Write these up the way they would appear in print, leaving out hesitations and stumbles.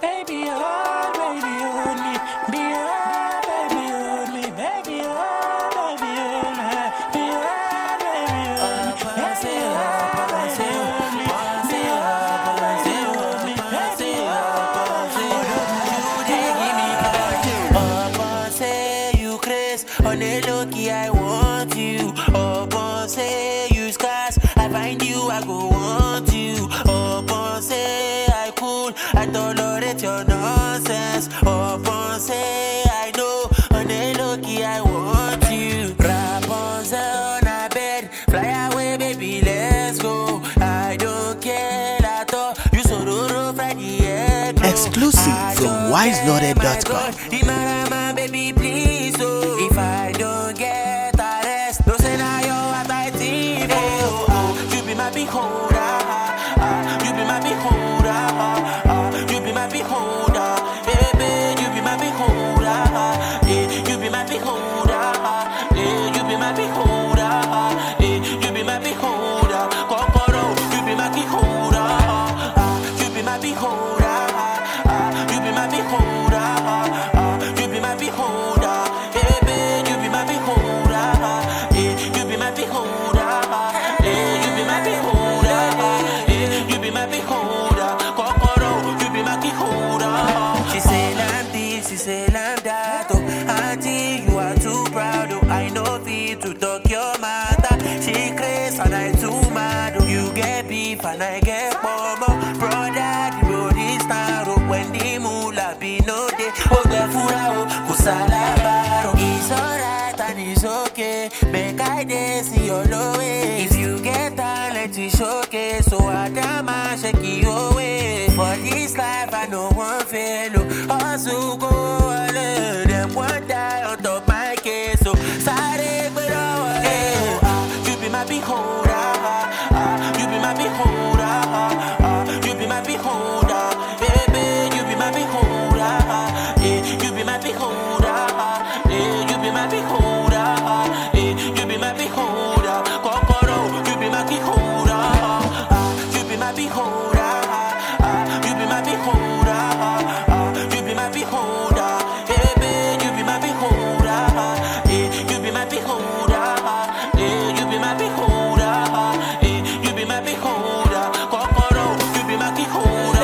Baby, hold me. Be hard, baby, hold me. Baby, hold, baby, hold me. Be hard, baby, hold me. Baby, hard, baby, hold me. Be hard, baby, hold me. Baby, hard, Say you craze on a low-key, I want you. Say you scarce, I find you, I go want you. Say I cool, I tolerate your nonsense. Say I know on a low-key, I want you. Rapunzel on a bed, fly away, baby, let's go. I don't care at all. You so rude, Friday. Exclusive from wiseloaded.com. Baby, please, oh. If I don't get arrested, no say now you are my team. You be my beholder, you be my beholder, you be my beholder, baby, you be my beholder, you be my beholder, you be my beholder, you be my beholder, Kokoro, you be my beholder, you be my beholder, you be my beholder. You be my beholder, hey babe, you be my beholder, you be my beholder, you be my beholder, you be my beholder, Kokoro, you be my beholder. She say I'm that, oh, auntie, you are too proud, oh, I know fit to talk your matter. She crazy and I too mad, oh, you get beef and I get bomb, brother, the road is narrow when the moolah be no day. Oh, the fura, kusalabaro. It's alright and it's okay. Make I dance in your low way. If you get talent, you showcase. So I damn shake you away. For this life, I know one fail. Also go alone. Them one die on top my case. So sorry, but you be my beholder. You be my beholder. You be my beholder. Baby, you be my beholder. You be my beholder. You be my beholder. You be my beholder. Kokoro, you be my beholder. You be my beholder. You be my beholder. You be my beholder. Baby, you be my beholder. You be my beholder. You be my beholder. You be my beholder. Kokoro, you be my beholder.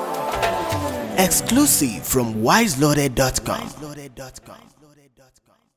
Exclusive from wiseloaded.com.